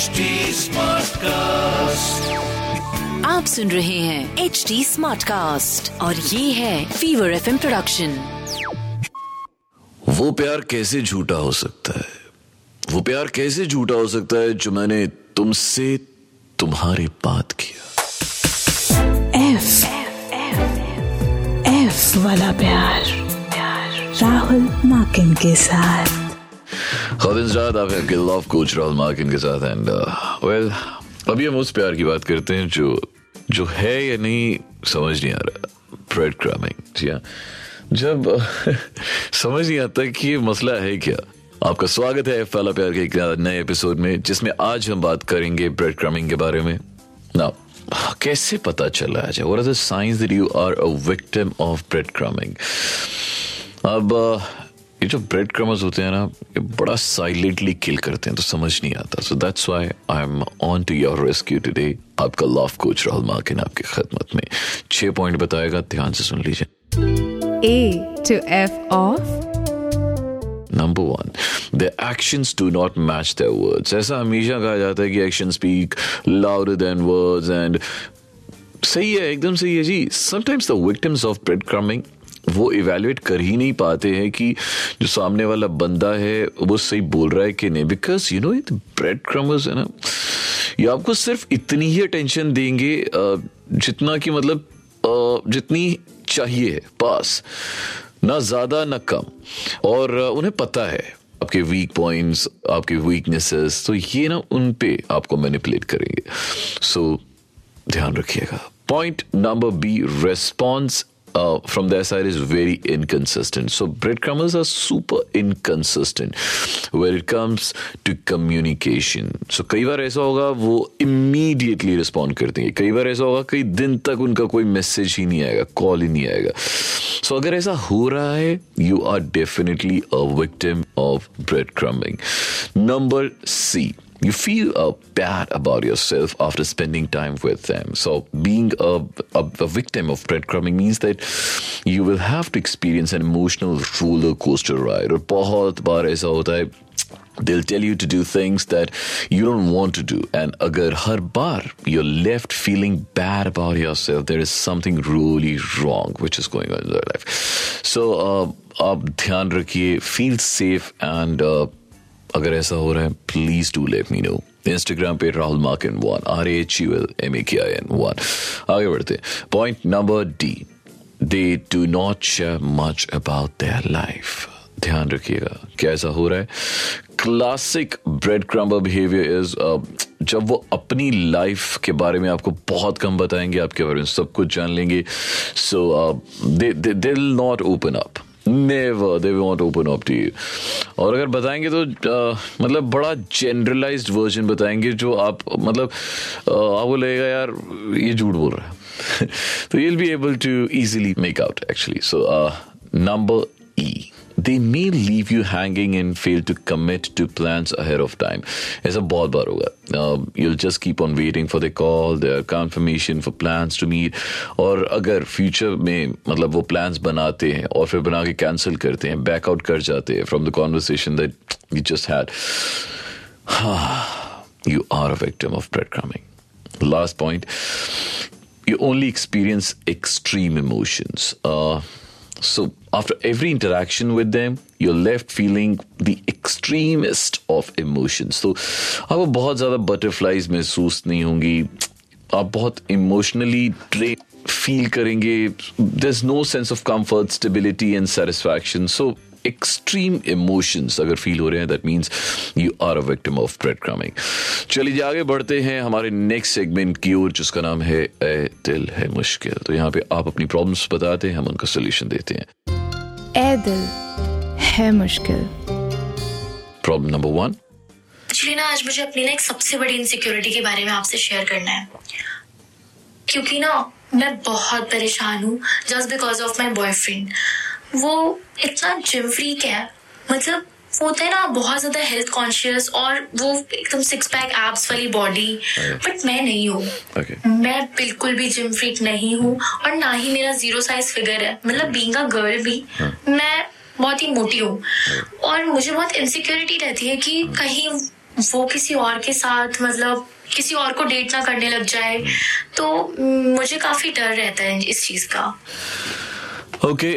HD Smartcast. आप सुन रहे हैं HD Smartcast और ये है फीवर FM प्रोडक्शन। वो प्यार कैसे झूठा हो सकता है? वो प्यार कैसे झूठा हो सकता है जो मैंने तुमसे तुम्हारे बात किया। एफ वाला प्यार राहुल माकिन के साथ। खातिन आप हैं गिल ऑफ कोच राहुल माकिन के साथ एंड वेल अभी हम उस प्यार की बात करते हैं जो है या नहीं समझ नहीं आ रहा। Bread crumbing. जी हाँ, जब समझ नहीं आता कि ये मसला है क्या। आपका स्वागत है एफ वाला प्यार के एक नए एपिसोड में, जिसमें आज हम बात करेंगे ब्रेड क्रम्बिंग के बारे में। नाउ कैसे पता चला है, what are the science that you are a victim of breadcrumbing? अब ये जो ब्रेड क्रमर्स होते हैं ना, ये बड़ा साइलेंटली किल करते हैं, तो समझ नहीं आता। So that's why I am on to your rescue today. आपका लाइफ कोच राहुल माकिन आपकी खिदमत में 6 पॉइंट बताएगा, ध्यान से सुन लीजिए। A to F of Number 1, their actions do not match their words. ऐसा हमेशा कहा जाता है कि actions speak louder than words, and सही है, एकदम सही है जी। Sometimes the victims of breadcrumbing वो इवेल्युएट कर ही नहीं पाते हैं कि जो सामने वाला बंदा है वो सही बोल रहा है कि नहीं, because you know breadcrumbers है ना, ये आपको सिर्फ इतनी ही अटेंशन देंगे जितना कि मतलब जितनी चाहिए है, पास ना ज्यादा ना कम। और उन्हें पता है आपके वीक पॉइंट्स, आपके वीकनेसेस, तो ये ना उन पे आपको मैनिपुलेट करेंगे। सो ध्यान रखिएगा। Point number B, response from their side is very inconsistent. So breadcrumbers are super inconsistent when it comes to communication. So कई बार ऐसा होगा वो immediately respond करते हैं, कई बार ऐसा होगा कई दिन तक उनका कोई मैसेज ही नहीं आएगा, कॉल ही नहीं आएगा। So अगर ऐसा हो रहा है, you are definitely a victim of breadcrumbing. Number C, you feel bad about yourself after spending time with them. So being a victim of breadcrumbing means that you will have to experience an emotional roller coaster ride. और बहुत बार ऐसा होता है, they'll tell you to do things that you don't want to do, and अगर हर बार you're left feeling bad about yourself, there is something really wrong which is going on in your life. So आप ध्यान रखिए, feel safe, and अगर ऐसा हो रहा है please do let me know. Instagram पे राहुल माकिन 1, RAHULMAKIN 1। आगे बढ़ते। Point number D, they do not share much about their life. ध्यान रखिएगा क्या ऐसा हो रहा है। Classic breadcrumber behaviour is जब वो अपनी लाइफ के बारे में आपको बहुत कम बताएंगे, आपके बारे में सब कुछ जान लेंगे। So they will not open up, Never, they won't open up to you. और अगर बताएंगे तो मतलब बड़ा जनरलाइज्ड वर्जन बताएंगे, जो आप मतलब आपको लगेगा यार ये झूठ बोल रहा है। तो you'll be able to easily make out actually. So number E, they may leave you hanging and fail to commit to plans ahead of time. ऐसा बहुत बार होगा। You'll just keep on waiting for the call, their confirmation for plans to meet. और अगर future में मतलब वो plans बनाते हैं और फिर बना के कैंसिल करते हैं, बैक आउट कर जाते हैं from the conversation that you just had, you are a victim of breadcrumbing. Last point, you only experience extreme emotions. So after every interaction with them, you're left feeling the extremist of emotions. So आपको बहुत ज़्यादा butterflies महसूस नहीं होंगी, आप बहुत emotionally drain feel करेंगे। There's no sense of comfort, stability and satisfaction. So extreme emotions अगर फील हो रहे हैं, that means you are a victim of breadcrumbing. चलिए आगे बढ़ते हैं हमारे नेक्स्ट सेगमेंट की ओर, जिसका नाम है ए दिल है मुश्किल। तो यहाँ पे आप अपनी प्रॉब्लम्स बताते हैं, हम उनका सोल्यूशन देते हैं। ए दिल है मुश्किल। प्रॉब्लम नंबर 1, एक्चुअली ना आज मुझे अपनी ना एक सबसे बड़ी इनसिक्योरिटी के बारे में आपसे शेयर करना है, क्योंकि ना मैं बहुत परेशान हूँ just because of my boyfriend. वो इतना जिम फ्रीक है, मतलब वो होता है ना बहुत ज्यादा हेल्थ कॉन्शियस, और वो एकदम 6 पैक एब्स वाली बॉडी, बट मैं नहीं हूँ। मैं बिल्कुल भी जिम फ्रीक नहीं हूँ, और ना ही मेरा 0 साइज फिगर है। मतलब बीइंग अ गर्ल भी मैं बहुत ही मोटी हूँ, और मुझे बहुत इनसिक्योरिटी रहती है कि कहीं वो किसी और के साथ मतलब किसी और को डेट ना करने लग जाए, तो मुझे काफी डर रहता है इस चीज का। ओके,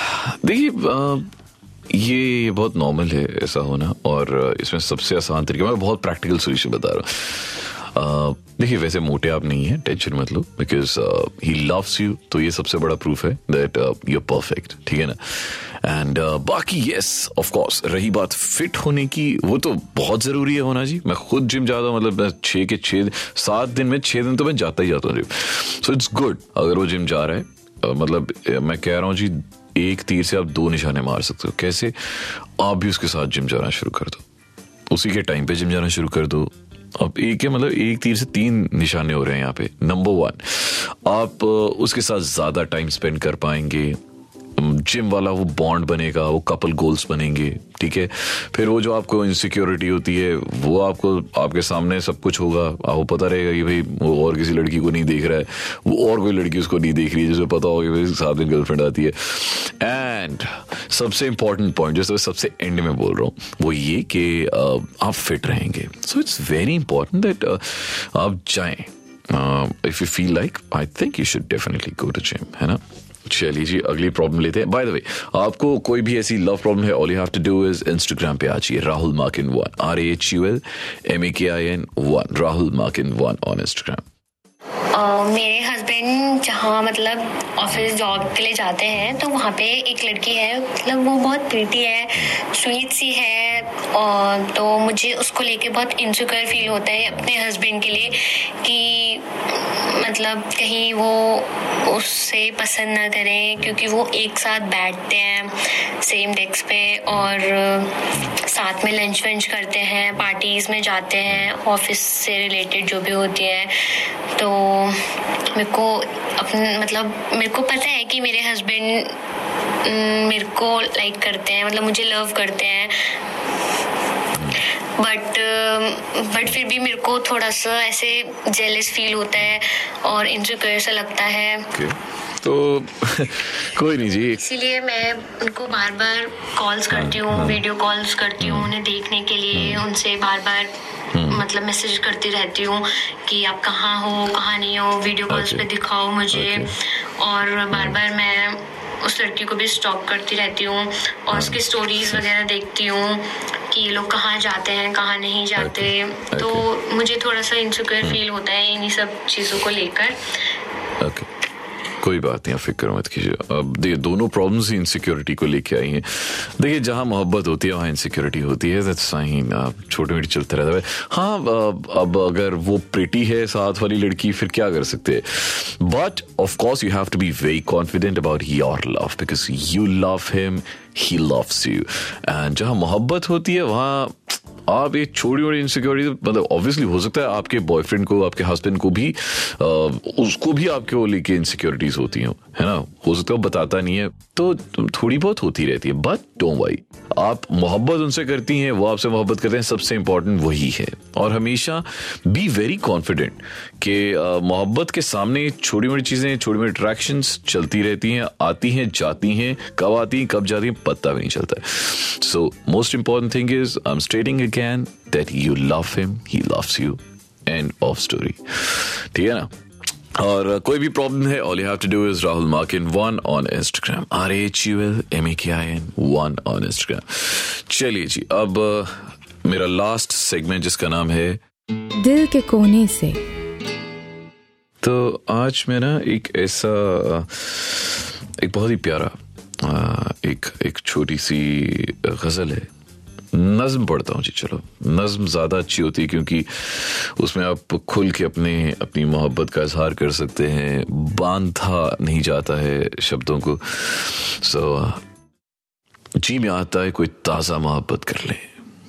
देखिए ये बहुत नॉर्मल है ऐसा होना, और इसमें सबसे आसान तरीका, मैं बहुत प्रैक्टिकल सोल्यूशन बता रहा हूँ। देखिए वैसे मोटे आप नहीं है, टेंशन मत लो, बिकॉज ही लव्स यू, तो ये सबसे बड़ा प्रूफ है दैट यू आर परफेक्ट, ठीक है ना। एंड बाकी यस ऑफ कोर्स, रही बात फिट होने की, वो तो बहुत जरूरी है होना जी। मैं खुद जिम जाता हूँ, मतलब मैं 6 के 7 दिन में 6 दिन तो मैं जाता ही जाता हूँ जिम। सो इट्स गुड अगर वो जिम जा रहा है, मतलब मैं कह रहा हूँ जी, एक तीर से आप 2 निशाने मार सकते हो। कैसे? आप भी उसके साथ जिम जाना शुरू कर दो, उसी के टाइम पे जिम जाना शुरू कर दो। अब एक तीर से 3 निशाने हो रहे हैं यहाँ पे। नंबर 1, आप उसके साथ ज्यादा टाइम स्पेंड कर पाएंगे, जिम वाला वो बॉन्ड बनेगा, वो कपल गोल्स बनेंगे, ठीक है। फिर वो जो आपको इनसिक्योरिटी होती है, वो आपको आपके सामने सब कुछ होगा, आपको पता रहेगा कि भाई वो और किसी लड़की को नहीं देख रहा है, वो और कोई लड़की उसको नहीं देख रही है, जिसे पता होगा कि भाई 7 दिन गर्लफ्रेंड आती है। एंड सबसे इंपॉर्टेंट पॉइंट जो सबसे एंड में बोल रहा हूँ, वो ये कि आप फिट रहेंगे। So it's very important that आप जाएं। If you feel like, I think you should definitely go to gym, है ना। चलिए जी, अगली प्रॉब्लम लेते हैं। बाय द वे, आपको कोई भी ऐसी लव प्रॉब्लम है, all you have to do is Instagram पे आ जाइए, Rahul Makin 1, RAHUL MAKIN 1, Rahul Makin 1 on Instagram. मेरे हस्बैंड जहाँ मतलब ऑफिस जॉब के लिए जाते हैं, तो वहाँ पे एक लड़की है, मतलब वो बहुत प्रीटी है, स्वीट सी है, और तो मुझे उसको लेके बहुत इनसिक्योर फील होता है अपने हस्बैंड के लिए, कि मतलब कहीं वो उससे पसंद ना करें, क्योंकि वो एक साथ बैठते हैं सेम डेस्क पे और साथ में लंच वंच करते हैं, पार्टीज में जाते हैं, ऑफिस से रिलेटेड जो भी होती है। तो मेरे को पता है कि मेरे हस्बैंड मेरे को लाइक करते हैं, मतलब मुझे लव करते हैं, बट फिर भी मेरे को थोड़ा सा ऐसे जेलस फील होता है और इनसिक्योर सा लगता है। तो कोई नहीं जी, इसीलिए मैं उनको बार बार कॉल्स करती हूँ, वीडियो कॉल्स करती हूँ उन्हें देखने के लिए, उनसे बार बार मतलब मैसेज करती रहती हूँ कि आप कहाँ हो, कहाँ नहीं हो, वीडियो कॉल्स पे दिखाओ मुझे। और बार बार मैं उस लड़की को भी स्टॉक करती रहती हूँ और उसकी स्टोरीज वगैरह देखती हूँ कि ये लोग कहाँ जाते हैं, कहाँ नहीं जाते। तो मुझे थोड़ा सा इनसिक्योर फील होता है इन्हीं सब चीज़ों को लेकर। कोई बात नहीं, आप फिक्र मत कीजिए। अब देखिए, दोनों प्रॉब्लम्स ही इनसिक्योरिटी को लेके आई हैं। देखिए, जहां मोहब्बत होती है वहां इनसिक्योरिटी होती है, दैट्स फाइन, छोटी मोटी चलता रहता है। हाँ, अब अगर वो प्रिटी है साथ वाली लड़की, फिर क्या कर सकते हैं। But of course you have to be very confident about your love, because you love him, he loves you. And जहां मोहब्बत होती है वहां आप एक छोटी छोटी इनसिक्योरिटी, मतलब ऑब्वियसली हो सकता है आपके बॉयफ्रेंड को, आपके हस्बैंड को भी उसको भी आपके वो लेके इनसिक्योरिटीज होती हैं, है ना। हो सकता है वो बताता नहीं है, तो थोड़ी बहुत होती रहती है, बट डोंट वरी, आप मोहब्बत उनसे करती हैं, वो आपसे मोहब्बत करते हैं, सबसे इंपॉर्टेंट वही है। और हमेशा बी वेरी कॉन्फिडेंट कि मोहब्बत के सामने छोटी मोटी चीजें, छोटी मोटी अट्रैक्शंस चलती रहती हैं, आती हैं, जाती हैं, कब आती हैं कब जाती हैं पता भी नहीं चलता है। So most important thing is, I am stating again that you love him, he loves you, end of story, ठीक है ना। और कोई भी प्रॉब्लम है, all you have to do is Rahul Makin 1 on Instagram, RAHUL MAKIN 1 on Instagram. चलिए जी, अब मेरा लास्ट सेगमेंट जिसका नाम है दिल के कोने से। तो आज मैं ना एक ऐसा एक बहुत ही प्यारा एक छोटी सी गजल है, नज्म पढ़ता हूँ जी। चलो, नज्म ज़्यादा अच्छी होती है क्योंकि उसमें आप खुल के अपनी मोहब्बत का इजहार कर सकते हैं, बांधा नहीं जाता है शब्दों को। सो जी में आता है कोई ताज़ा मोहब्बत कर ले,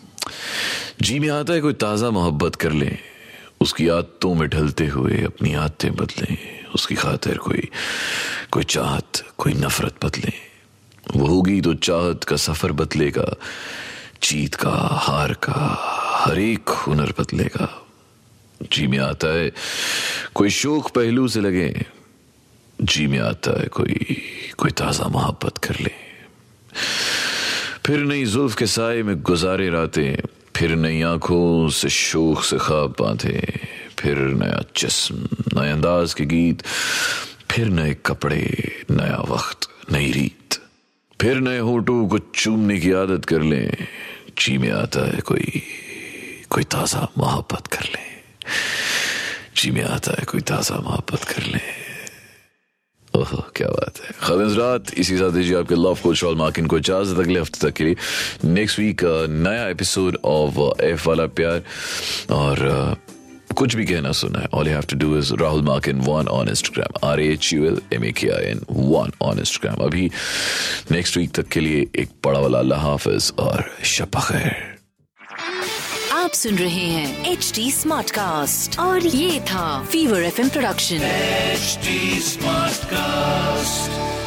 जी में आता है कोई ताज़ा मोहब्बत कर ले, उसकी आदतों में ढलते हुए अपनी आदतें बदलें, उसकी खातिर कोई चाहत, कोई नफरत बदले, वो होगी तो चाहत का सफ़र बदलेगा, जीत का, हार का हर एक हुनर बदलेगा। जी में आता है कोई शौक पहलू से लगे, जी में आता है कोई ताज़ा मोहब्बत कर ले, फिर नई जुल्फ के साए में गुजारे रातें, फिर नई आंखों से शोख से ख्वाब बांधे, फिर नया जिस्म, नए अंदाज के गीत, फिर नए कपड़े, नया वक्त, नई रीत, फिर नए होठों को चूमने की आदत कर लें। जी में आता है कोई ताजा मोहब्बत कर ले, जी में आता है कोई ताजा मोहब्बत कर ले। ओह क्या बात है। खालिद रात इसी साथ दीजिए आपके लव कोच राहुल माकिन को इजाजत अगले हफ्ते तक के लिए। नेक्स्ट वीक नया एपिसोड ऑफ एफ वाला प्यार, और कुछ भी कहना सुना है, all you have to do is Rahul Makin 1 on Instagram, RAHULMAKIN 1 on Instagram. अभी नेक्स्ट वीक तक के लिए एक बड़ा वाला अल्लाह हाफिज और शब बखैर। आप सुन रहे हैं HD Smartcast और ये था Fever FM production HD Smartcast।